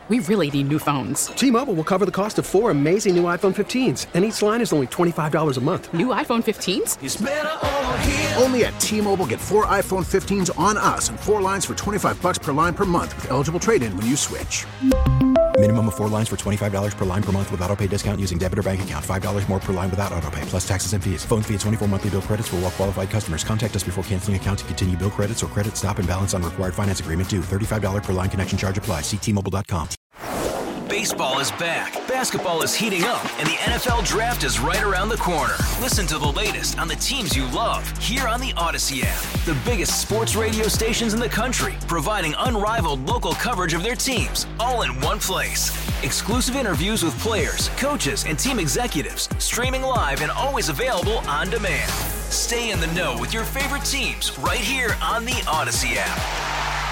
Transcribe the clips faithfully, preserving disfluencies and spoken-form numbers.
We really need new phones. T-Mobile will cover the cost of four amazing new iPhone fifteens, and each line is only twenty-five dollars a month. New iPhone fifteens? It's better over here. Only at T-Mobile, get four iPhone fifteens on us and four lines for twenty-five dollars per line per month with eligible trade-in when you switch. Minimum of four lines for twenty-five dollars per line per month with autopay discount using debit or bank account. five dollars more per line without autopay, plus taxes and fees. Phone fee at twenty-four monthly bill credits for well-qualified customers. Contact us before canceling account to continue bill credits or credit stop and balance on required finance agreement due. thirty-five dollars per line connection charge applies. See T Mobile dot com. Baseball is back, basketball is heating up, and the N F L Draft is right around the corner. Listen to the latest on the teams you love here on the Odyssey app. The biggest sports radio stations in the country, providing unrivaled local coverage of their teams, all in one place. Exclusive interviews with players, coaches, and team executives, streaming live and always available on demand. Stay in the know with your favorite teams right here on the Odyssey app.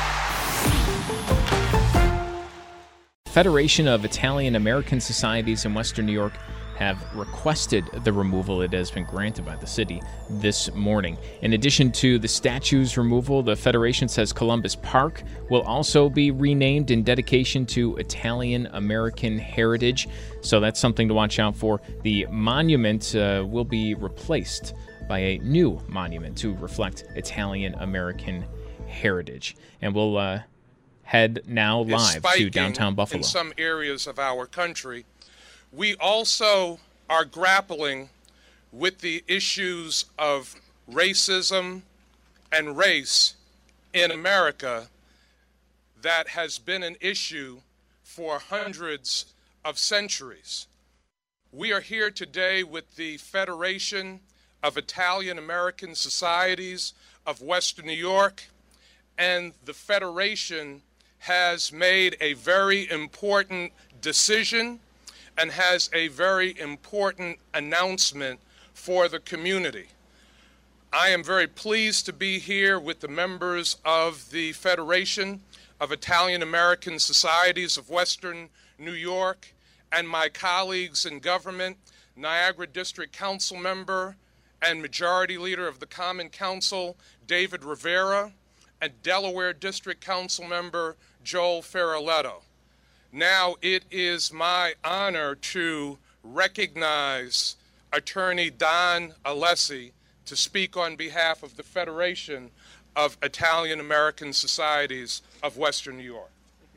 Federation of Italian American Societies in Western New York have requested the removal. It has been granted by the city this morning. In addition to the statue's removal, the Federation says Columbus Park will also be renamed in dedication to Italian American heritage. So that's something to watch out for. The monument uh, will be replaced by a new monument to reflect Italian American heritage. And we'll uh, head now live to downtown Buffalo. In some areas of our country, we also are grappling with the issues of racism and race in America that has been an issue for hundreds of centuries. We are here today with the Federation of Italian American Societies of Western New York, and the Federation has made a very important decision and has a very important announcement for the community. I am very pleased to be here with the members of the Federation of Italian American Societies of Western New York and my colleagues in government, Niagara District Council member and Majority Leader of the Common Council, David Rivera, and Delaware District Council member, Joel Ferraletto. Now it is my honor to recognize Attorney Don Alessi to speak on behalf of the Federation of Italian American Societies of Western New York.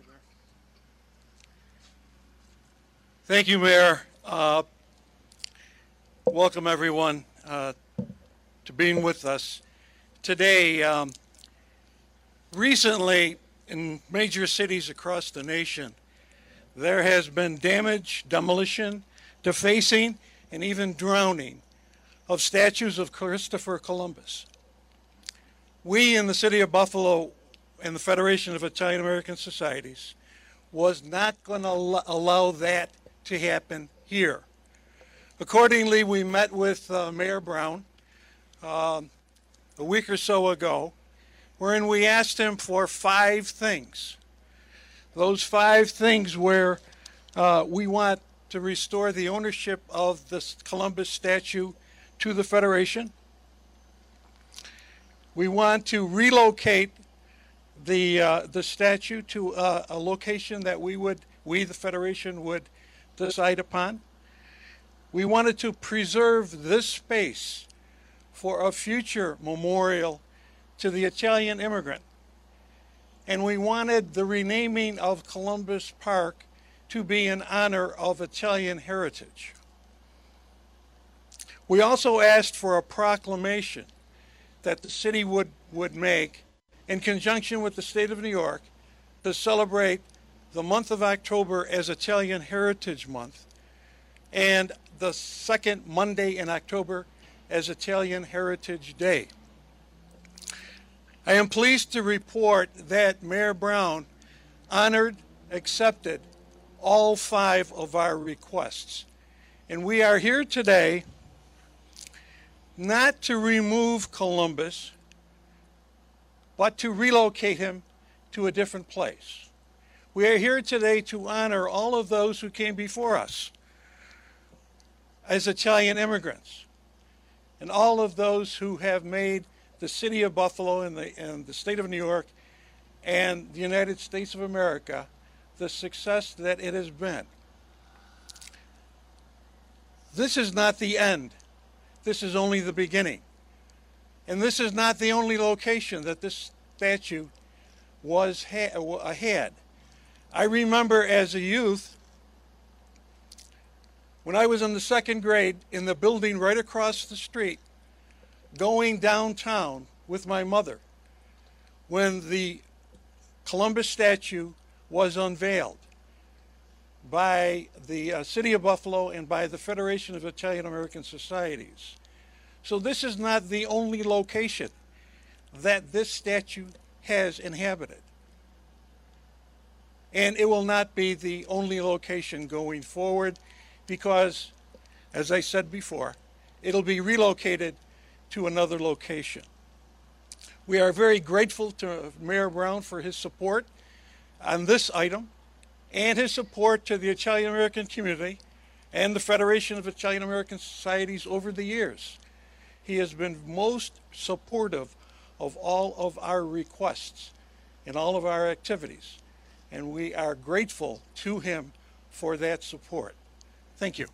Thank you, Mayor. Uh, welcome, everyone, uh, to being with us today. Um, recently, in major cities across the nation, there has been damage, demolition, defacing, and even drowning of statues of Christopher Columbus. We in the city of Buffalo and the Federation of Italian American Societies was not going to allow that to happen here. Accordingly, we met with uh, Mayor Brown um, a week or so ago, wherein we asked him for five things. Those five things were uh, we want to restore the ownership of the Columbus statue to the Federation. We want to relocate the uh, the statue to uh, a location that we would, we the Federation would decide upon. We wanted to preserve this space for a future memorial to the Italian immigrant. And we wanted the renaming of Columbus Park to be in honor of Italian heritage. We also asked for a proclamation that the city would, would make in conjunction with the state of New York to celebrate the month of October as Italian Heritage Month and the second Monday in October as Italian Heritage Day. I am pleased to report that Mayor Brown honored, accepted all five of our requests. And we are here today not to remove Columbus, but to relocate him to a different place. We are here today to honor all of those who came before us as Italian immigrants, and all of those who have made the city of Buffalo and the, and the state of New York and the United States of America the success that it has been. This is not the end. This is only the beginning. And this is not the only location that this statue was ha- had. I remember as a youth, when I was in the second grade, in the building right across the street, going downtown with my mother, when the Columbus statue was unveiled by the uh, City of Buffalo and by the Federation of Italian American Societies. So this is not the only location that this statue has inhabited. And it will not be the only location going forward because, as I said before, it'll be relocated to another location. We are very grateful to Mayor Brown for his support on this item and his support to the Italian American community and the Federation of Italian American Societies over the years. He has been most supportive of all of our requests and all of our activities, and we are grateful to him for that support. Thank you.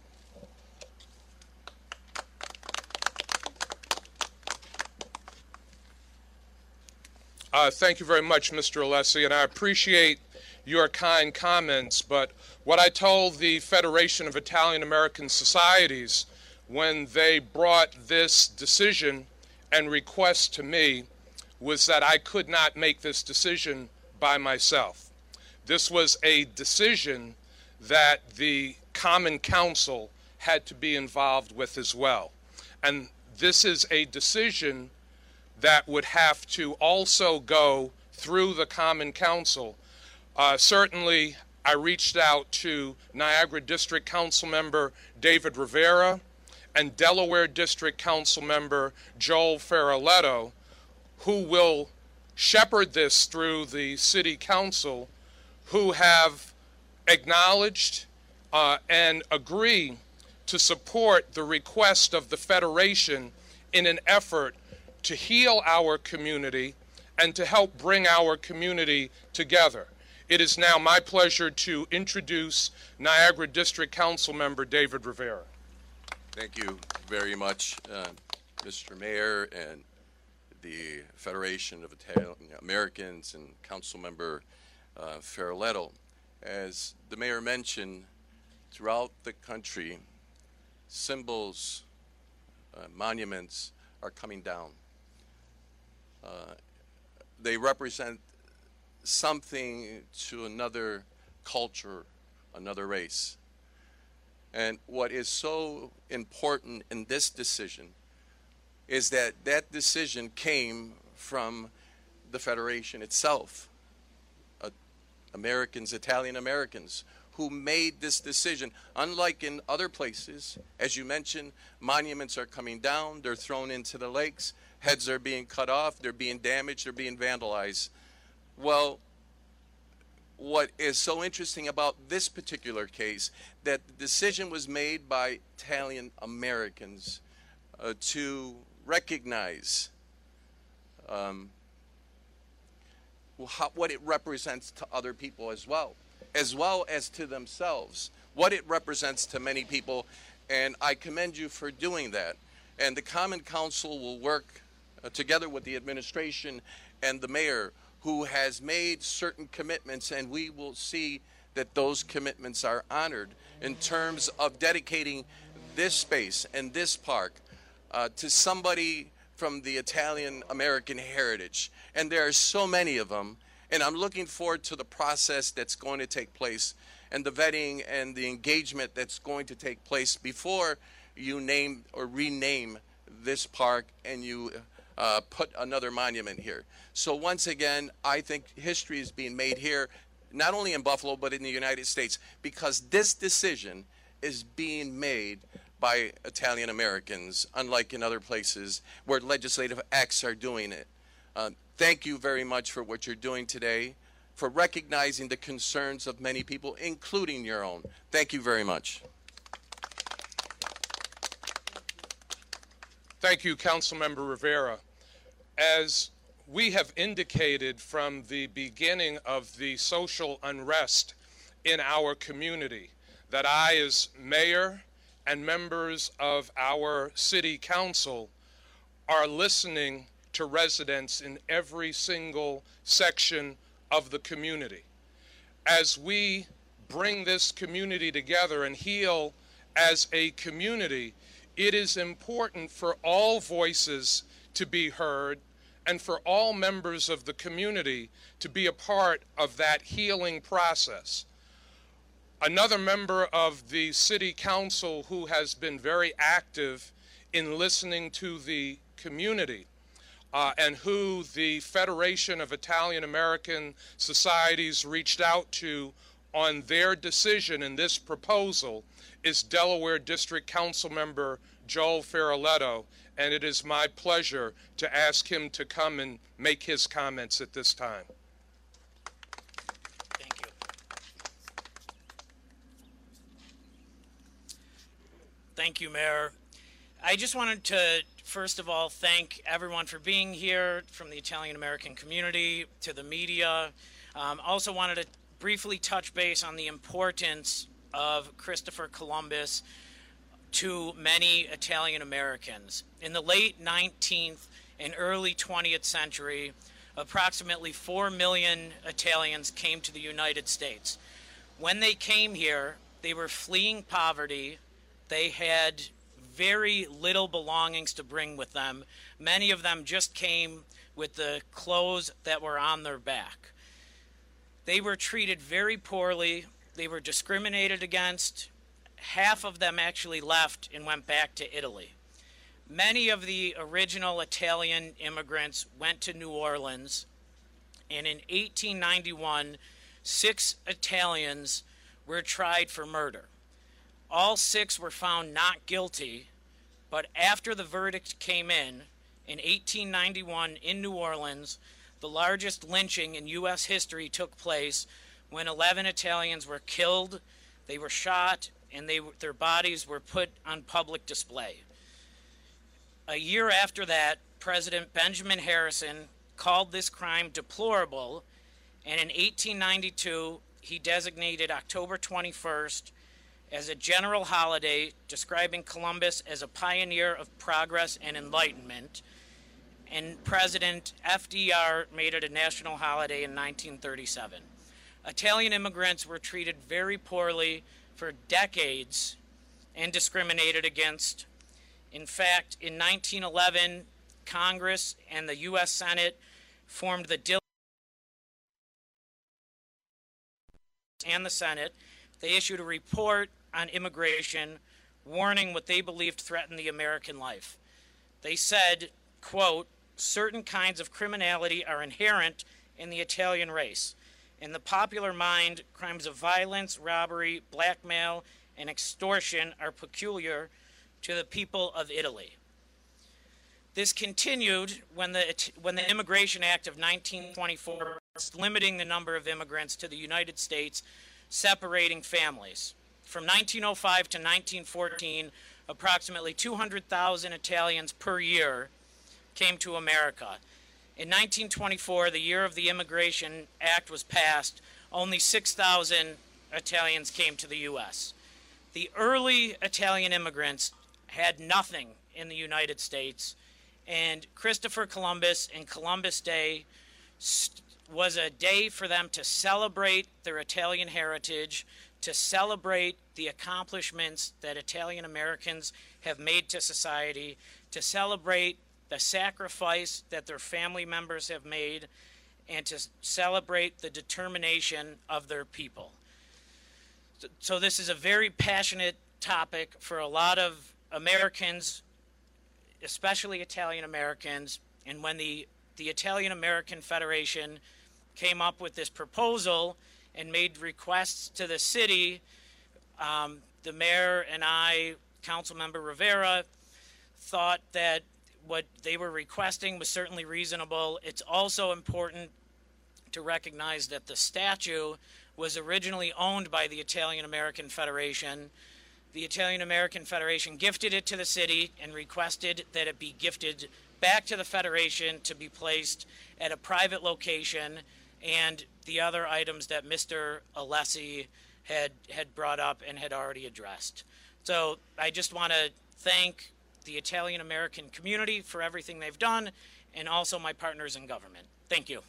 Uh, thank you very much, Mister Alessi, and I appreciate your kind comments, but what I told the Federation of Italian American Societies when they brought this decision and request to me was that I could not make this decision by myself. This was a decision that the Common Council had to be involved with as well. And this is a decision that would have to also go through the Common Council. Uh, certainly, I reached out to Niagara District Council member David Rivera and Delaware District Council member Joel Ferraletto, who will shepherd this through the City Council, who have acknowledged uh, and agree to support the request of the Federation in an effort to heal our community and to help bring our community together. It is now my pleasure to introduce Niagara District Council member David Rivera. Thank you very much, uh, Mister Mayor and the Federation of Italian Americans and Council member uh, Ferraletto. As the Mayor mentioned, throughout the country, symbols, uh, monuments are coming down. Uh, they represent something to another culture, another race. And what is so important in this decision is that that decision came from the Federation itself, uh, Americans, Italian Americans, who made this decision. Unlike in other places, as you mentioned, monuments are coming down, they're thrown into the lakes, heads are being cut off, they're being damaged, they're being vandalized. Well, what is so interesting about this particular case, that the decision was made by Italian Americans uh, to recognize um, how, what it represents to other people as well, as well as to themselves, what it represents to many people, and I commend you for doing that. And the Common Council will work uh, together with the administration and the mayor, who has made certain commitments, and we will see that those commitments are honored in terms of dedicating this space and this park uh, to somebody from the Italian American heritage. And there are so many of them, and I'm looking forward to the process that's going to take place and the vetting and the engagement that's going to take place before you name or rename this park and you uh, put another monument here. So once again, I think history is being made here, not only in Buffalo, but in the United States, because this decision is being made by Italian Americans, unlike in other places where legislative acts are doing it. Uh, thank you very much for what you're doing today, for recognizing the concerns of many people, including your own. Thank you very much. Thank you, Councilmember Rivera. As we have indicated from the beginning of the social unrest in our community, that I, as mayor and members of our city council, are listening to residents in every single section of the community. As we bring this community together and heal as a community, it is important for all voices to be heard and for all members of the community to be a part of that healing process. Another member of the City Council who has been very active in listening to the community uh, and who the Federation of Italian American Societies reached out to on their decision in this proposal is Delaware District Council Member Joel Ferraletto, and it is my pleasure to ask him to come and make his comments at this time. Thank you. Thank you, Mayor. I just wanted to, first of all, thank everyone for being here, from the Italian American community to the media. Um, also wanted to briefly touch base on the importance of Christopher Columbus to many Italian Americans. In the late nineteenth and early twentieth century, approximately four million Italians came to the United States. When they came here, they were fleeing poverty. They had very little belongings to bring with them. Many of them just came with the clothes that were on their back. They were treated very poorly. They were discriminated against. Half of them actually left and went back to Italy. Many of the original Italian immigrants went to New Orleans, and in eighteen ninety-one, six Italians were tried for murder. All six were found not guilty, but after the verdict came in, in eighteen ninety-one in New Orleans, the largest lynching in U S history took place when eleven Italians were killed, they were shot, and they, their bodies were put on public display. A year after that, President Benjamin Harrison called this crime deplorable, and in eighteen ninety-two, he designated October twenty-first as a general holiday, describing Columbus as a pioneer of progress and enlightenment, and President F D R made it a national holiday in nineteen thirty-seven. Italian immigrants were treated very poorly for decades and discriminated against. In fact, in nineteen eleven, Congress and the U S Senate formed the Dil- and the Senate. They issued a report on immigration, warning what they believed threatened the American life. They said, quote, "Certain kinds of criminality are inherent in the Italian race. In the popular mind, crimes of violence, robbery, blackmail, and extortion are peculiar to the people of Italy." This continued when the, when the Immigration Act of nineteen twenty-four was limiting the number of immigrants to the United States, separating families. From nineteen oh five to nineteen fourteen, approximately two hundred thousand Italians per year came to America. In nineteen twenty-four, the year of the Immigration Act was passed, only six thousand Italians came to the U S. The early Italian immigrants had nothing in the United States, and Christopher Columbus and Columbus Day was a day for them to celebrate their Italian heritage, to celebrate the accomplishments that Italian Americans have made to society, to celebrate the sacrifice that their family members have made, and to celebrate the determination of their people. So, so this is a very passionate topic for a lot of Americans, especially Italian Americans, and when the, the Italian American Federation came up with this proposal and made requests to the city, um, the mayor and I, Councilmember Rivera, thought that what they were requesting was certainly reasonable. It's also important to recognize that the statue was originally owned by the Italian American Federation. The Italian American Federation gifted it to the city and requested that it be gifted back to the Federation to be placed at a private location, and the other items that Mister Alessi had, had brought up and had already addressed. So I just want to thank the Italian-American community for everything they've done, and also my partners in government. Thank you.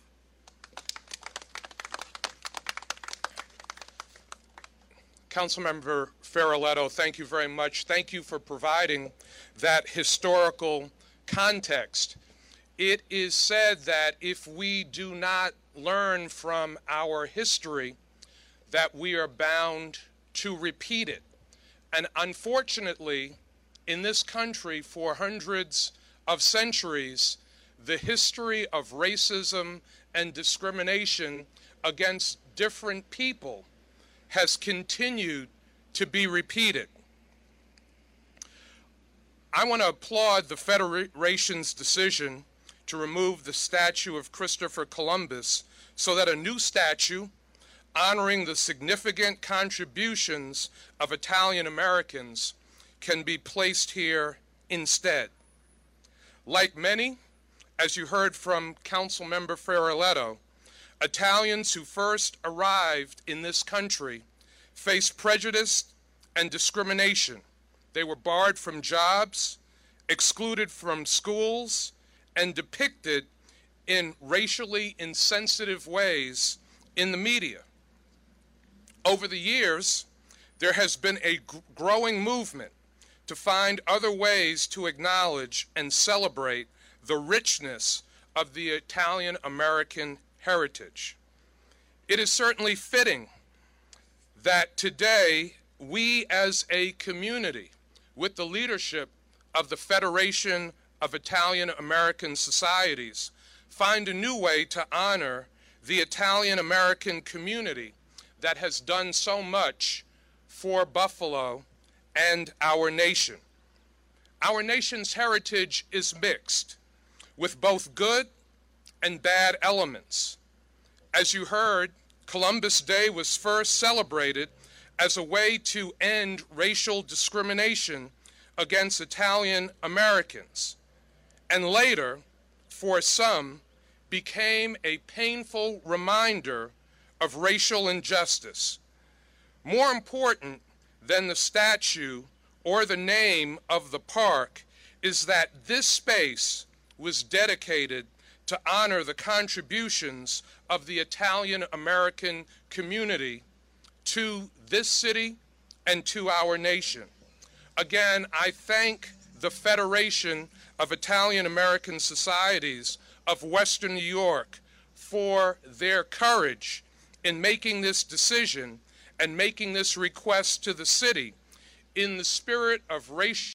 Councilmember Ferraletto, thank you very much. Thank you for providing that historical context. It is said that if we do not learn from our history, that we are bound to repeat it. And unfortunately, in this country for hundreds of centuries, the history of racism and discrimination against different people has continued to be repeated. I want to applaud the Federation's decision to remove the statue of Christopher Columbus so that a new statue honoring the significant contributions of Italian Americans can be placed here instead. Like many, as you heard from Councilmember Ferraletto, Italians who first arrived in this country faced prejudice and discrimination. They were barred from jobs, excluded from schools, and depicted in racially insensitive ways in the media. Over the years, there has been a gr- growing movement to find other ways to acknowledge and celebrate the richness of the Italian-American heritage. It is certainly fitting that today we as a community, with the leadership of the Federation of Italian-American Societies, find a new way to honor the Italian-American community that has done so much for Buffalo and our nation. Our nation's heritage is mixed, with both good and bad elements. As you heard, Columbus Day was first celebrated as a way to end racial discrimination against Italian Americans, and later, for some, became a painful reminder of racial injustice. More important than the statue or the name of the park is that this space was dedicated to honor the contributions of the Italian-American community to this city and to our nation. Again, I thank the Federation of Italian-American Societies of Western New York for their courage in making this decision and making this request to the city in the spirit of racial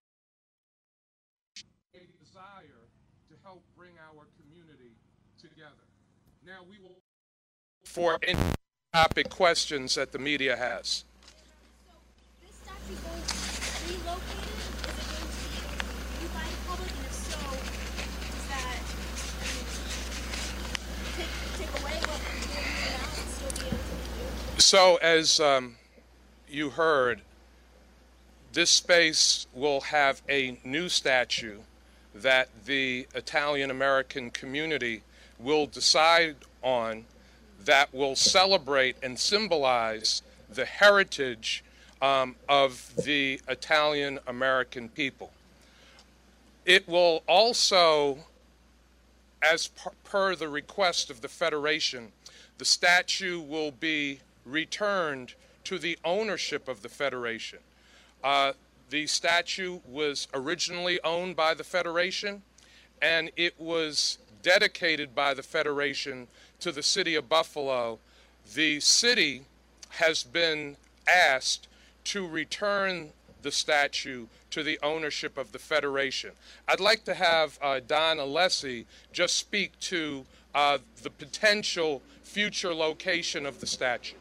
desire to help bring our community together. Now we will for any topic questions that the media has. So this statue is going to be relocated? Is it going to be used by the public? And if so, does that I mean, take, take away what we're doing now and still be able to do? So as um, you heard, this space will have a new statue that the Italian-American community will decide on that will celebrate and symbolize the heritage um, of the Italian-American people. It will also, as per, per the request of the Federation, the statue will be returned to the ownership of the Federation. Uh, the statue was originally owned by the Federation, and it was dedicated by the Federation to the city of Buffalo. The city has been asked to return the statue to the ownership of the Federation. I'd like to have uh, Don Alessi just speak to uh, the potential future location of the statue.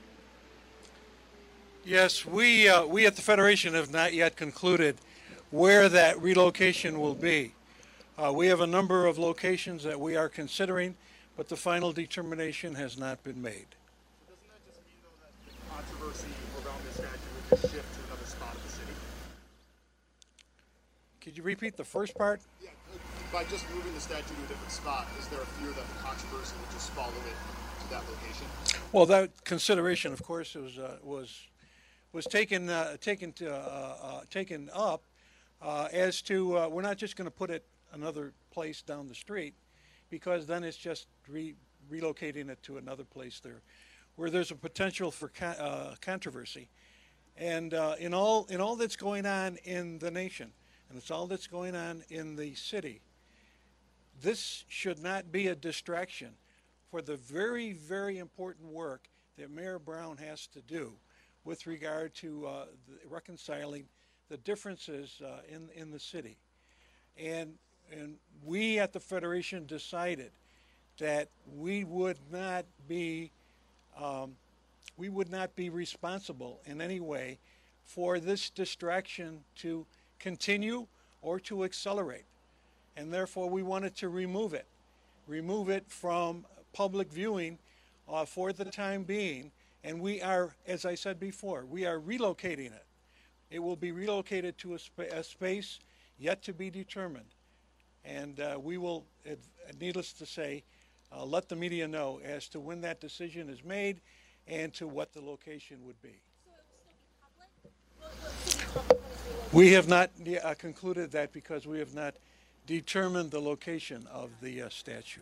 Yes, we, uh, we at the Federation have not yet concluded where that relocation will be. Uh, we have a number of locations that we are considering, but the final determination has not been made. So doesn't that just mean, though, that the controversy around this statue would just shift to another spot of the city? Could you repeat the first part? Yeah, by just moving the statue to a different spot, is there a fear that the controversy would just follow it to that location? Well, that consideration, of course, was uh, was was taken uh, taken to, uh, uh, taken up uh, as to uh, we're not just going to put it another place down the street, because then it's just re- relocating it to another place there, where there's a potential for con- uh, controversy, and uh, in all in all that's going on in the nation, and it's all that's going on in the city. This should not be a distraction for the very, very important work that Mayor Brown has to do with regard to uh, the reconciling the differences uh, in in the city. And and we at the Federation decided that we would not be um, we would not be responsible in any way for this distraction to continue or to accelerate. And therefore we wanted to remove it, remove it from public viewing uh, for the time being. And we are, as I said before, we are relocating it. It will be relocated to a, sp- a space yet to be determined. And uh, we will, uh, needless to say, uh, let the media know as to when that decision is made and to what the location would be. So it will still be public? Will, will it still be public when it's relocated? We have not uh, concluded that because we have not determined the location of the uh, statue.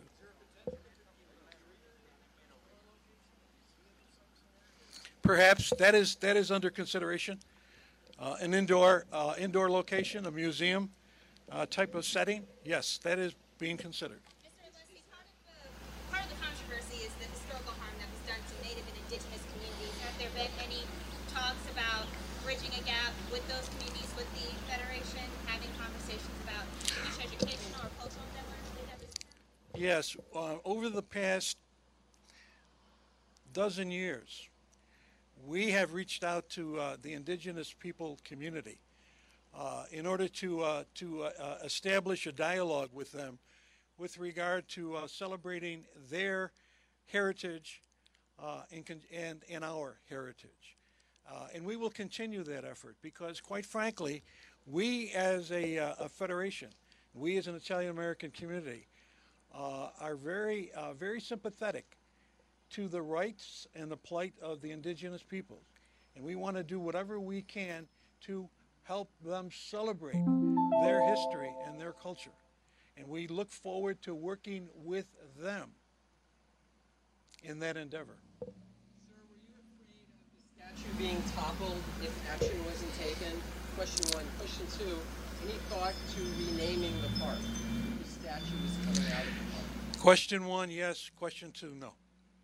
Perhaps that is that is under consideration. Uh, an indoor uh, indoor location, a museum uh, type of setting. Yes, that is being considered. Mister Leslie, part of, the, part of the controversy is the historical harm that was done to Native and Indigenous communities. Have there been any talks about bridging a gap with those communities, with the Federation, having conversations about Jewish education or cultural endeavors? Yes, uh, over the past dozen years, we have reached out to uh, the indigenous people community uh, in order to uh, to uh, uh, establish a dialogue with them with regard to uh, celebrating their heritage uh, and, con- and and our heritage. Uh, and we will continue that effort because, quite frankly, we as a, uh, a federation, we as an Italian American community, uh, are very, uh, very sympathetic to the rights and the plight of the indigenous peoples. And we want to do whatever we can to help them celebrate their history and their culture. And we look forward to working with them in that endeavor. Statue being toppled if action wasn't taken? Question one. Question two, any thought to renaming the park? The statue is coming out of the park. Question one, yes. Question two, no.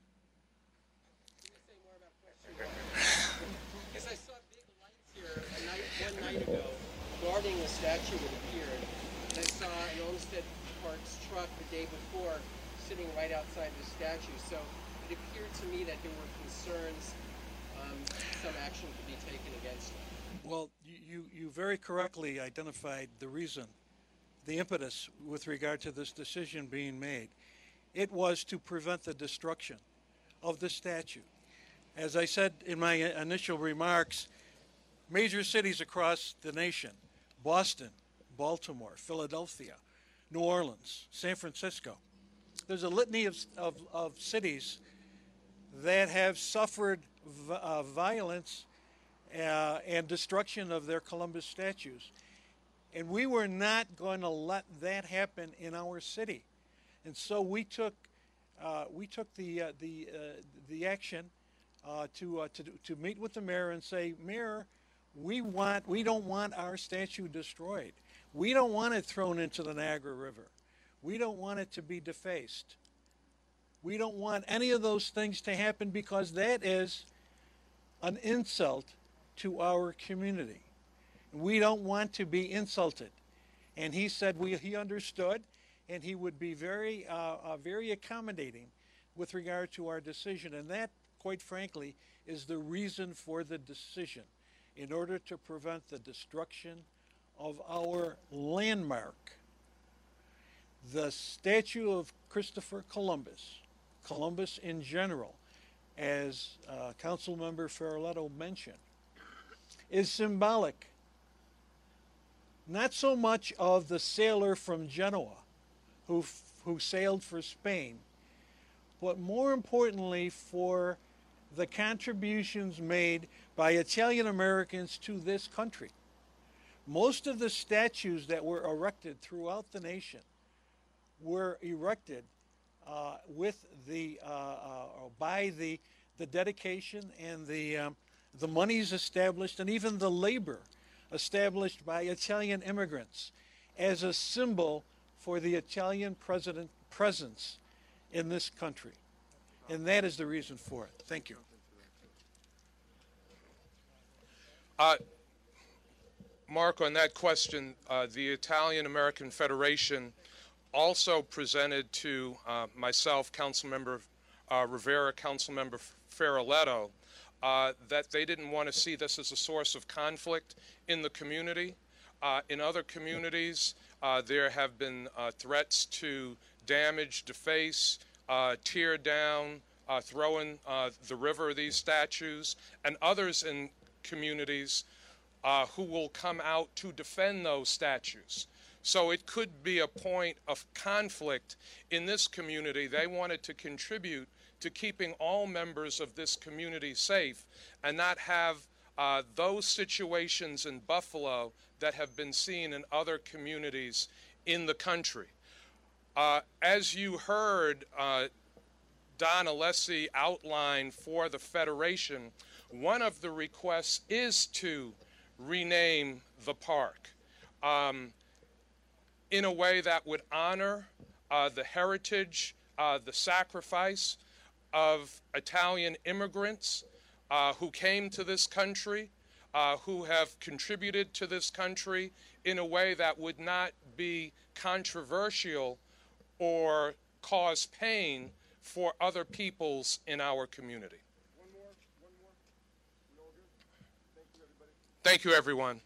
Can you say more about question one? Because I saw big lights here a night, one night ago guarding the statue that appeared. And I saw an Olmsted Parks truck the day before sitting right outside the statue. So it appeared to me that there were concerns Um, some action could be taken against it. Well, you, you very correctly identified the reason, the impetus with regard to this decision being made. It was to prevent the destruction of the statue. As I said in my initial remarks, major cities across the nation, Boston, Baltimore, Philadelphia, New Orleans, San Francisco, there's a litany of, of, of cities that have suffered uh, violence uh, and destruction of their Columbus statues. And we were not going to let that happen in our city. And so we took uh, we took the uh, the uh, the action uh, to uh, to to meet with the mayor and say, Mayor, we want we don't want our statue destroyed. We don't want it thrown into the Niagara River. We don't want it to be defaced. We don't want any of those things to happen because that is an insult to our community. We don't want to be insulted. And he said we, he understood, and he would be very, uh, uh, very accommodating with regard to our decision. And that, quite frankly, is the reason for the decision, in order to prevent the destruction of our landmark. The statue of Christopher Columbus, Columbus in general, as uh, Councilmember Ferraletto mentioned, is symbolic not so much of the sailor from Genoa who, who sailed for Spain, but more importantly for the contributions made by Italian Americans to this country. Most of the statues that were erected throughout the nation were erected uh, with the uh, uh, by the the dedication and the um, the monies established and even the labor established by Italian immigrants as a symbol for the Italian president presence in this country. And that is the reason for it. Thank you. Uh, Mark, on that question, uh, the Italian American Federation also presented to uh, myself, Councilmember uh, Rivera, Councilmember Ferraletto, uh, that they didn't want to see this as a source of conflict in the community. Uh, in other communities, uh, there have been uh, threats to damage, deface, uh, tear down, uh, throw in uh, the river these statues, and others in communities uh, who will come out to defend those statues. So it could be a point of conflict in this community. They wanted to contribute to keeping all members of this community safe and not have uh, those situations in Buffalo that have been seen in other communities in the country. Uh, as you heard uh, Don Alessi outline for the Federation, one of the requests is to rename the park um, in a way that would honor uh, the heritage, uh, the sacrifice of Italian immigrants uh, who came to this country, uh, who have contributed to this country in a way that would not be controversial or cause pain for other peoples in our community. One more, one more. We all good? Thank you, everybody. Thank you, everyone.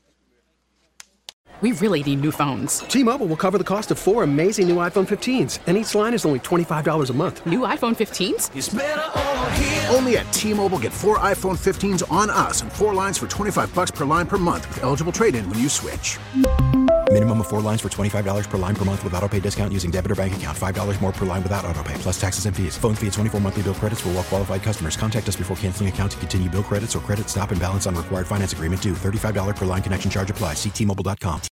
We really need new phones. T-Mobile will cover the cost of four amazing new iPhone fifteens, and each line is only twenty-five dollars a month. New iPhone fifteens? It's better over here. Only at T-Mobile, get four iPhone fifteens on us and four lines for twenty-five bucks per line per month with eligible trade-in when you switch. Minimum of four lines for twenty-five dollars per line per month with autopay discount using debit or bank account. five dollars more per line without autopay, plus taxes and fees. Phone fee at twenty-four monthly bill credits for well-qualified customers. Contact us before canceling account to continue bill credits or credit stop and balance on required finance agreement due. thirty-five dollars per line connection charge applies. See T Mobile dot com.